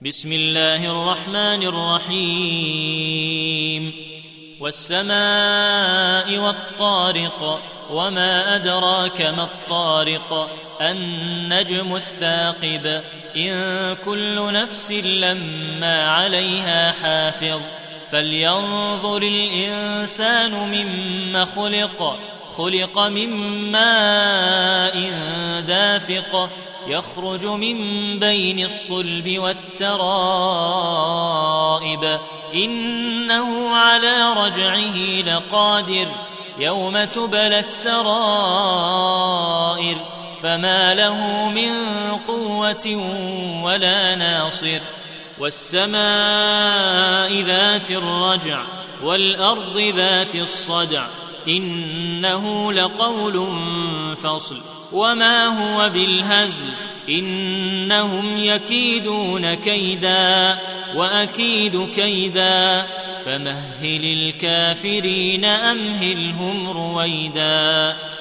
بسم الله الرحمن الرحيم والسماء والطارق وما أدراك ما الطارق النجم الثاقب إن كل نفس لما عليها حافظ فلينظر الإنسان مما خلق من ماء دافق يخرج من بين الصلب والترائب إنه على رجعه لقادر يوم تبلى السرائر فما له من قوة ولا ناصر والسماء ذات الرجع والأرض ذات الصدع إنه لقول فصل وما هو بالهزل إنهم يكيدون كيدا وأكيد كيدا فمهل الكافرين أمهلهم رويدا.